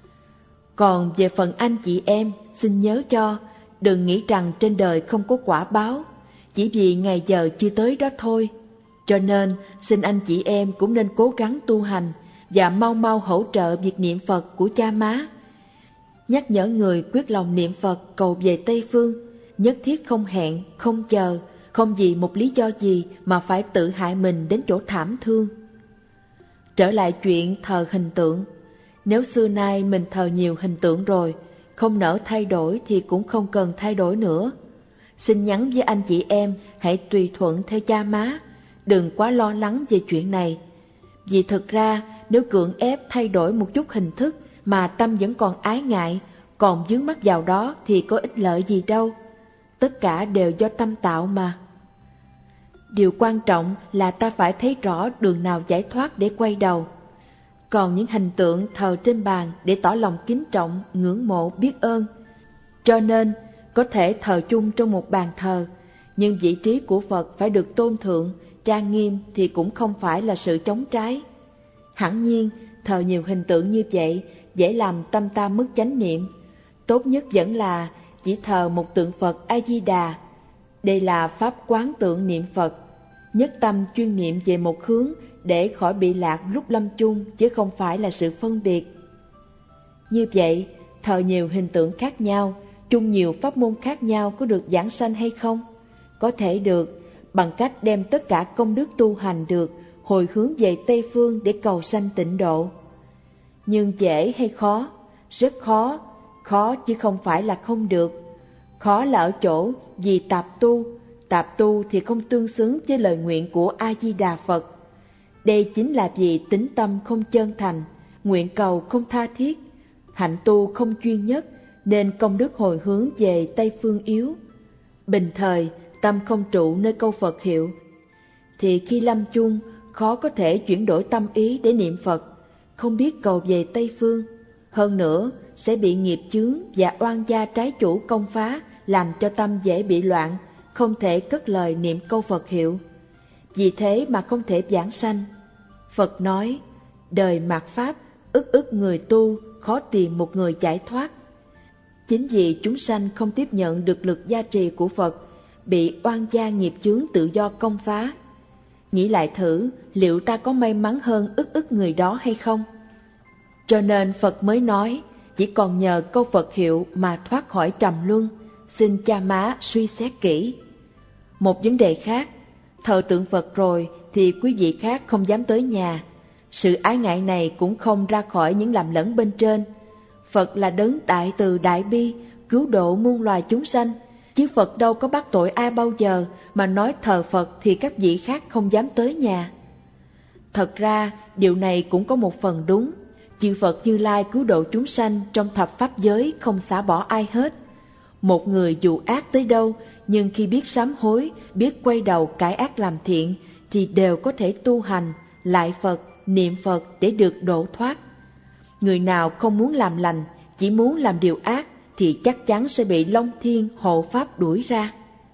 Còn về phần anh chị em, xin nhớ cho, đừng nghĩ rằng trên đời không có quả báo, chỉ vì ngày giờ chưa tới đó thôi. Cho nên, xin anh chị em cũng nên cố gắng tu hành và mau mau hỗ trợ việc niệm Phật của cha má. Nhắc nhở người quyết lòng niệm Phật cầu về Tây Phương, nhất thiết không hẹn, không chờ, không vì một lý do gì mà phải tự hại mình đến chỗ thảm thương. Trở lại chuyện thờ hình tượng, nếu xưa nay mình thờ nhiều hình tượng rồi, không nỡ thay đổi thì cũng không cần thay đổi nữa. Xin nhắn với anh chị em hãy tùy thuận theo cha má, đừng quá lo lắng về chuyện này. Vì thực ra nếu cưỡng ép thay đổi một chút hình thức mà tâm vẫn còn ái ngại, còn vướng mắc vào đó thì có ích lợi gì đâu. Tất cả đều do tâm tạo mà. Điều quan trọng là ta phải thấy rõ đường nào giải thoát để quay đầu. Còn những hình tượng thờ trên bàn để tỏ lòng kính trọng, ngưỡng mộ, biết ơn. Cho nên, có thể thờ chung trong một bàn thờ, nhưng vị trí của Phật phải được tôn thượng, trang nghiêm thì cũng không phải là sự chống trái. Hẳn nhiên, thờ nhiều hình tượng như vậy dễ làm tâm ta mất chánh niệm. Tốt nhất vẫn là chỉ thờ một tượng Phật A-di-đà. Đây là pháp quán tượng niệm Phật, nhất tâm chuyên niệm về một hướng để khỏi bị lạc lúc lâm chung, chứ không phải là sự phân biệt. Như vậy, thờ nhiều hình tượng khác nhau, chung nhiều pháp môn khác nhau có được giảng sanh hay không? Có thể được, bằng cách đem tất cả công đức tu hành được, hồi hướng về Tây Phương để cầu sanh tịnh độ. Nhưng dễ hay khó? Rất khó, khó chứ không phải là không được. Khó là ở chỗ vì tạp tu, tạp tu thì không tương xứng với lời nguyện của A-di-đà Phật. Đây chính là vì tín tâm không chân thành, nguyện cầu không tha thiết, hạnh tu không chuyên nhất, nên công đức hồi hướng về Tây Phương yếu. Bình thời, tâm không trụ nơi câu Phật hiệu, thì khi lâm chung, khó có thể chuyển đổi tâm ý để niệm Phật, không biết cầu về Tây Phương. Hơn nữa, sẽ bị nghiệp chướng và oan gia trái chủ công phá, làm cho tâm dễ bị loạn, không thể cất lời niệm câu Phật hiệu. Vì thế mà không thể giảng sanh. Phật nói, đời mạt Pháp, ức ức người tu, khó tìm một người giải thoát. Chính vì chúng sanh không tiếp nhận được lực gia trì của Phật, bị oan gia nghiệp chướng tự do công phá. Nghĩ lại thử, liệu ta có may mắn hơn ức ức người đó hay không? Cho nên Phật mới nói, chỉ còn nhờ câu Phật hiệu mà thoát khỏi trầm luân, xin cha má suy xét kỹ. Một vấn đề khác, thờ tượng Phật rồi thì quý vị khác không dám tới nhà. Sự ái ngại này cũng không ra khỏi những lầm lẫn bên trên. Phật là đấng đại từ đại bi, cứu độ muôn loài chúng sanh, chứ Phật đâu có bắt tội ai bao giờ mà nói thờ Phật thì các vị khác không dám tới nhà. Thật ra, điều này cũng có một phần đúng. Chư Phật Như Lai cứu độ chúng sanh trong thập pháp giới không xả bỏ ai hết. Một người dù ác tới đâu, nhưng khi biết sám hối, biết quay đầu cải ác làm thiện, thì đều có thể tu hành, lại Phật, niệm Phật để được độ thoát. Người nào không muốn làm lành, chỉ muốn làm điều ác, thì chắc chắn sẽ bị Long Thiên hộ Pháp đuổi ra.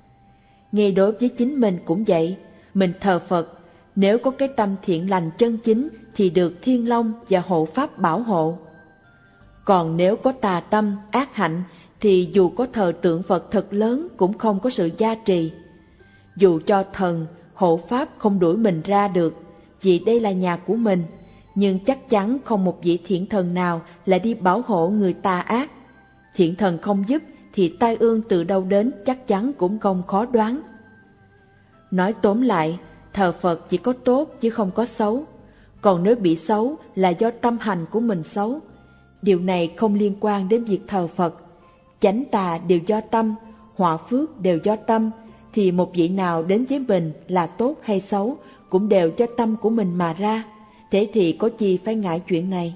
Ngay đối với chính mình cũng vậy, mình thờ Phật, nếu có cái tâm thiện lành chân chính thì được Thiên Long và hộ Pháp bảo hộ. Còn nếu có tà tâm, ác hạnh, thì dù có thờ tượng Phật thật lớn cũng không có sự gia trì. Dù cho thần, hộ pháp không đuổi mình ra được, vì đây là nhà của mình, nhưng chắc chắn không một vị thiện thần nào lại đi bảo hộ người tà ác. Thiện thần không giúp thì tai ương từ đâu đến chắc chắn cũng không khó đoán. Nói tóm lại, thờ Phật chỉ có tốt chứ không có xấu. Còn nếu bị xấu là do tâm hành của mình xấu. Điều này không liên quan đến việc thờ Phật. Chánh tà đều do tâm, họa phước đều do tâm, thì một vị nào đến với mình là tốt hay xấu cũng đều do tâm của mình mà ra. Thế thì có chi phải ngại chuyện này.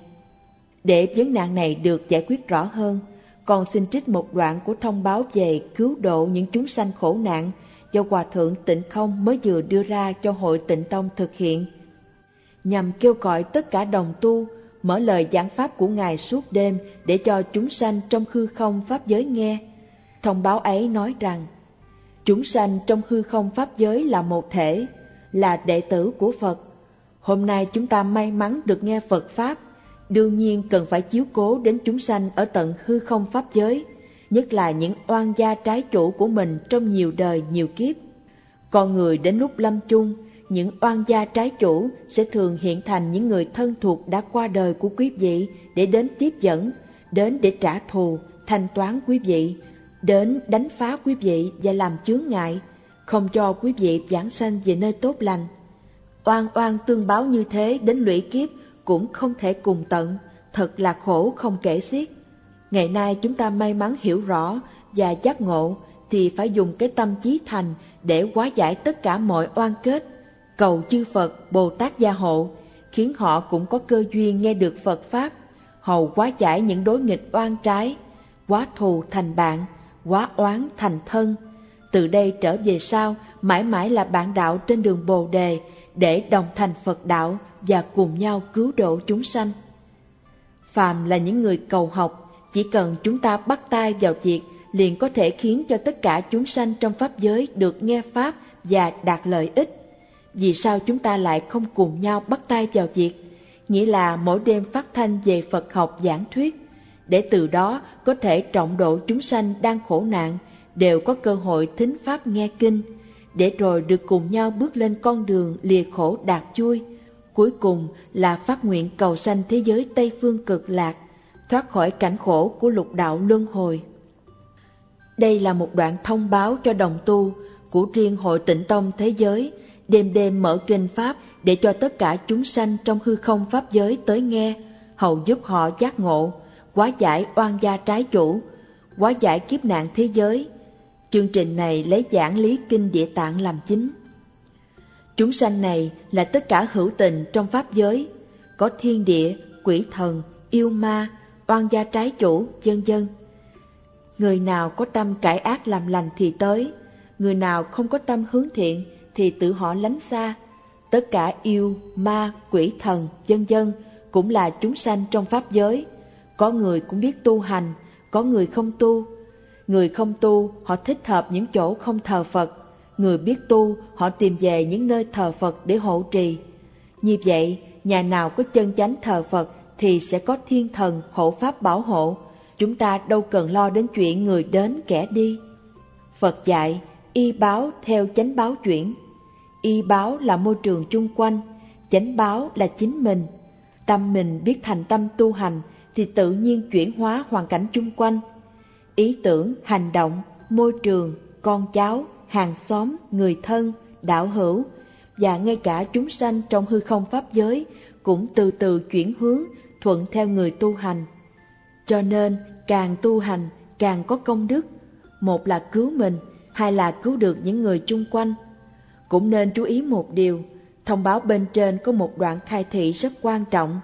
Để vấn nạn này được giải quyết rõ hơn, con xin trích một đoạn của thông báo về cứu độ những chúng sanh khổ nạn do Hòa Thượng Tịnh Không mới vừa đưa ra cho Hội Tịnh Tông thực hiện, nhằm kêu gọi tất cả đồng tu mở lời giảng pháp của Ngài suốt đêm để cho chúng sanh trong hư không pháp giới nghe. Thông báo ấy nói rằng, chúng sanh trong hư không pháp giới là một thể, là đệ tử của Phật. Hôm nay chúng ta may mắn được nghe Phật Pháp, đương nhiên cần phải chiếu cố đến chúng sanh ở tận hư không pháp giới, nhất là những oan gia trái chủ của mình trong nhiều đời nhiều kiếp. Con người đến lúc lâm chung, những oan gia trái chủ sẽ thường hiện thành những người thân thuộc đã qua đời của quý vị để đến tiếp dẫn, đến để trả thù, thanh toán quý vị, đến đánh phá quý vị và làm chướng ngại, không cho quý vị vãng sanh về nơi tốt lành. Oan oan tương báo như thế đến lũy kiếp cũng không thể cùng tận, thật là khổ không kể xiết. Ngày nay chúng ta may mắn hiểu rõ và giác ngộ thì phải dùng cái tâm chí thành để hóa giải tất cả mọi oan kết, cầu chư Phật, Bồ Tát gia hộ, khiến họ cũng có cơ duyên nghe được Phật Pháp, hầu hóa giải những đối nghịch oan trái, hóa thù thành bạn, hóa oán thành thân. Từ đây trở về sau, mãi mãi là bạn đạo trên đường Bồ Đề, để đồng thành Phật đạo và cùng nhau cứu độ chúng sanh. Phàm là những người cầu học, chỉ cần chúng ta bắt tay vào việc, liền có thể khiến cho tất cả chúng sanh trong pháp giới được nghe Pháp và đạt lợi ích. Vì sao chúng ta lại không cùng nhau bắt tay vào việc? Nghĩa là mỗi đêm phát thanh về Phật học giảng thuyết, để từ đó có thể trọng độ chúng sanh đang khổ nạn, đều có cơ hội thính Pháp nghe Kinh, để rồi được cùng nhau bước lên con đường lìa khổ đạt vui. Cuối cùng là phát nguyện cầu sanh thế giới Tây Phương Cực Lạc, thoát khỏi cảnh khổ của lục đạo luân hồi. Đây là một đoạn thông báo cho đồng tu của riêng Hội Tịnh Tông thế giới, đêm đêm mở kinh Pháp để cho tất cả chúng sanh trong hư không pháp giới tới nghe, hầu giúp họ giác ngộ, hóa giải oan gia trái chủ, hóa giải kiếp nạn thế giới. Chương trình này lấy giảng lý kinh Địa Tạng làm chính. Chúng sanh này là tất cả hữu tình trong pháp giới, có thiên địa, quỷ thần, yêu ma, oan gia trái chủ, vân vân. Người nào có tâm cải ác làm lành thì tới, người nào không có tâm hướng thiện thì tự họ lánh xa. Tất cả yêu, ma, quỷ thần, vân vân cũng là chúng sanh trong pháp giới. Có người cũng biết tu hành, có người không tu. Người không tu, họ thích hợp những chỗ không thờ Phật. Người biết tu, họ tìm về những nơi thờ Phật để hộ trì. Như vậy, nhà nào có chân chánh thờ Phật thì sẽ có thiên thần hộ pháp bảo hộ. Chúng ta đâu cần lo đến chuyện người đến kẻ đi. Phật dạy, y báo theo chánh báo chuyển. Y báo là môi trường chung quanh, chánh báo là chính mình. Tâm mình biết thành tâm tu hành thì tự nhiên chuyển hóa hoàn cảnh chung quanh. Ý tưởng, hành động, môi trường, con cháu, hàng xóm, người thân, đạo hữu và ngay cả chúng sanh trong hư không pháp giới cũng từ từ chuyển hướng thuận theo người tu hành. Cho nên càng tu hành càng có công đức, một là cứu mình, hai là cứu được những người chung quanh. Cũng nên chú ý một điều, thông báo bên trên có một đoạn khai thị rất quan trọng.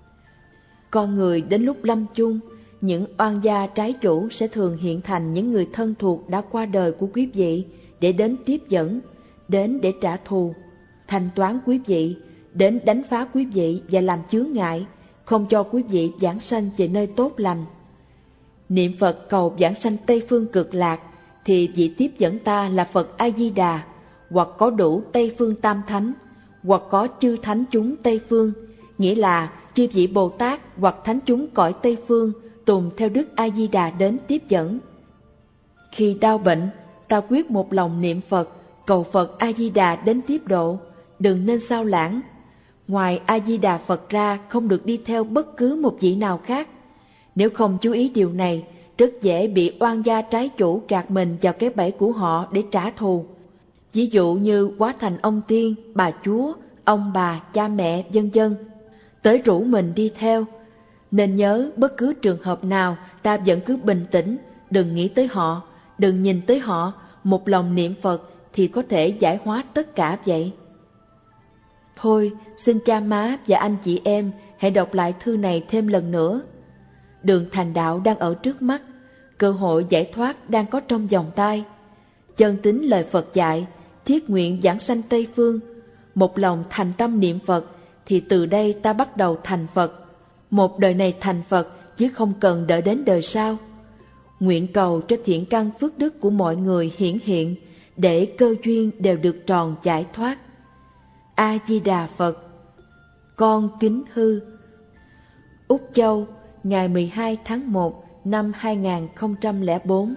Con người đến lúc lâm chung, những oan gia trái chủ sẽ thường hiện thành những người thân thuộc đã qua đời của quý vị để đến tiếp dẫn, đến để trả thù, thanh toán quý vị, đến đánh phá quý vị và làm chướng ngại, không cho quý vị vãng sanh về nơi tốt lành. Niệm Phật cầu vãng sanh Tây Phương Cực Lạc thì vị tiếp dẫn ta là Phật A Di Đà, hoặc có đủ Tây Phương Tam Thánh, hoặc có chư thánh chúng Tây Phương, nghĩa là chư vị Bồ Tát hoặc thánh chúng cõi Tây Phương tùng theo Đức A Di Đà đến tiếp dẫn. Khi đau bệnh, ta quyết một lòng niệm Phật, cầu Phật A Di Đà đến tiếp độ, đừng nên sao lãng. Ngoài A Di Đà Phật ra, không được đi theo bất cứ một vị nào khác. Nếu không chú ý điều này, rất dễ bị oan gia trái chủ gạt mình vào cái bẫy của họ để trả thù. Ví dụ như quá thành ông tiên, bà chúa, ông bà, cha mẹ, vân vân, tới rủ mình đi theo. Nên nhớ, bất cứ trường hợp nào ta vẫn cứ bình tĩnh, đừng nghĩ tới họ, đừng nhìn tới họ, một lòng niệm Phật thì có thể giải hóa tất cả vậy. Thôi, xin cha má và anh chị em hãy đọc lại thư này thêm lần nữa. Đường thành đạo đang ở trước mắt, cơ hội giải thoát đang có trong vòng tay. Chân tín lời Phật dạy, thiết nguyện vãng sanh Tây Phương, một lòng thành tâm niệm Phật, thì từ đây ta bắt đầu thành Phật. Một đời này thành Phật, chứ không cần đợi đến đời sau. Nguyện cầu cho thiện căn phước đức của mọi người hiển hiện, để cơ duyên đều được tròn giải thoát. A Di Đà Phật. Con kính hư. Úc Châu, ngày mười hai tháng một năm hai nghìn không trăm lẻ bốn.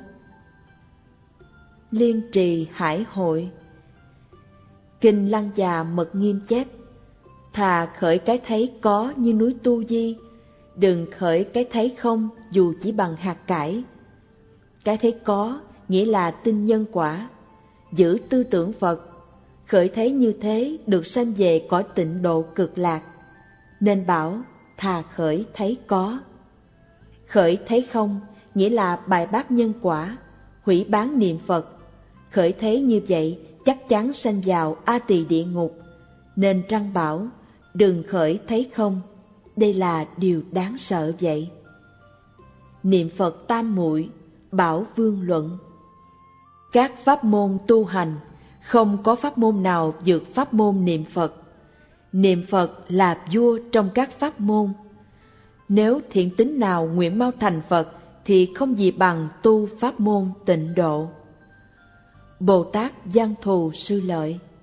Liên trì Hải Hội. Kinh Lăng Già Mật Nghiêm chép: thà khởi cái thấy có như núi Tu Di, đừng khởi cái thấy không dù chỉ bằng hạt cải. Cái thấy có nghĩa là tin nhân quả, giữ tư tưởng Phật, khởi thấy như thế được sanh về cõi tịnh độ cực lạc. Nên bảo thà khởi thấy có. Khởi thấy không nghĩa là bài bác nhân quả, hủy bán niệm Phật. Khởi thấy như vậy chắc chắn sanh vào A Tỳ địa ngục. Nên răng bảo đừng khởi thấy không. Đây là điều đáng sợ vậy. Niệm Phật tam muội. Bảo Vương luận: các pháp môn tu hành, không có pháp môn nào vượt pháp môn niệm Phật. Niệm Phật là vua trong các pháp môn. Nếu thiện tín nào nguyện mau thành Phật, thì không gì bằng tu pháp môn tịnh độ. Bồ Tát Văn Thù Sư Lợi.